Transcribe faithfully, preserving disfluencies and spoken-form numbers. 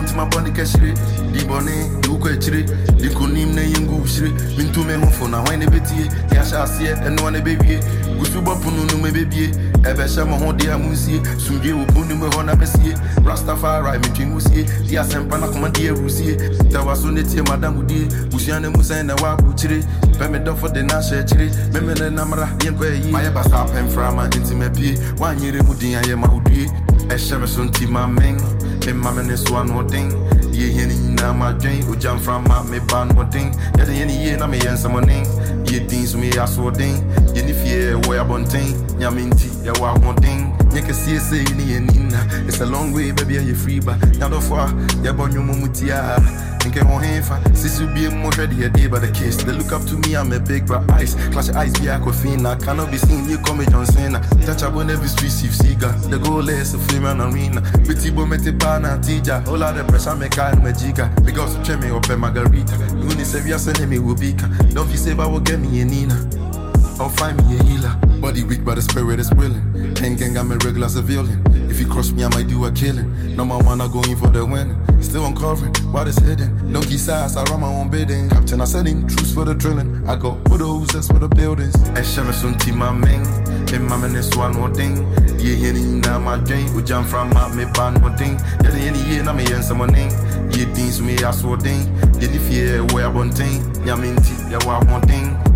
into my body kashiri. Di bone, du ko chiri. Di kunim na yengu shiri. Mintu me hofo na wine beti. Ya sha sie eno na baby. Gusuba punu no me baby. Ebe sha mo ho dia musie. Sumje obunu me ho na mesie. Rastafari me twingusie. Dia sempa na koma dia rusie. Tawaso ne tie madam udie. Busiane musa na wa buchiri. Peme do for the na share chiri. Meme na namra yenko yi. My basa pen frama into me pie. Wan yere mudin aye ma udie. E shebe so nti ma men. Me mama ne so no ding. Ye yeni na ma dwen. O jam from ma me ban no ding. Ye de yeni ye na me yen samoning. Ye dins me aso ding. Ye ni fie wo ya bonting. Nyaminti ya wa wonting. Nyeke see say ni enina. It's a long way baby you free ba. Now do for ya bonyo mumutia. Nke on hefa. Sisu be mo ready a day by the case. They look up to me, I'm a big bright ice. Clash your eyes be aquafina. Cannot be seen, you come John Cena. Touch up on every street, see cigar. The goal is a film and arena. Pretty boy mete pana tija. All out the pressure make I no jiga. Because you me up a margarita. You need save your sending me will be. Don't be save I will get me a Nina. I'll find me a healer. Body weak but the spirit is willing. Gang gang I'm a regular civilian. If you cross me I might do a killing. No man wanna go in for the win. Still uncovering what is hidden. Donkey size I run my own bidding. Captain I said in truth for the drilling. I go bulldozers for the buildings. I share some team my men. In my man is one more thing. Yeah henny na my drain. We jump from my me ban one thing. Yeah the any year na me yen someone name. Yeah things me I saw ding. Yeah the fear where I want thing. Yeah minty yeah what one thing.